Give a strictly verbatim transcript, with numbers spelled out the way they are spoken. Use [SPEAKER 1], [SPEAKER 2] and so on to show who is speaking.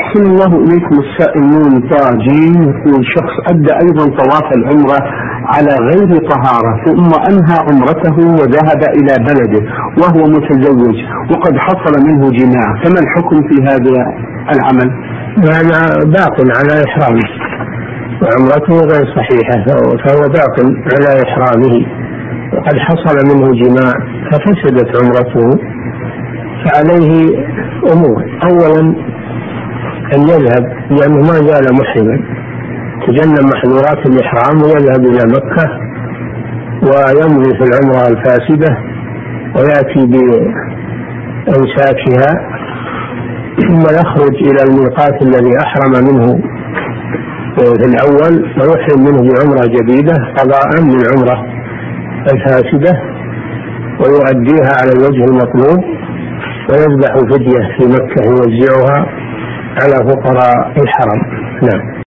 [SPEAKER 1] أحسن الله إليكم. السائل نون طاجي يقول شخص أدى أيضا طواف العمرة على غير طهارة ثم أنهى عمرته وذهب إلى بلده وهو متزوج وقد حصل منه جماع، فما الحكم في هذا العمل؟
[SPEAKER 2] هذا باطل على إحرامه وعمرته غير صحيحة، فهو باطل على إحرامه وقد حصل منه جماع ففسدت عمرته. فعليه أمور: أولا أن يذهب لأنه ما زال محرما، تجنب محظورات الإحرام ويذهب إلى مكة ويمضي في العمرة الفاسدة ويأتي بأنساكها ثم يخرج إلى الميقات الذي أحرم منه في الأول ويحرم منه بعمرة جديدة قضاء للعمرة الفاسدة ويؤديها على الوجه المطلوب ويذبح فدية في مكة يوزعها على فقراء الحرم. نعم.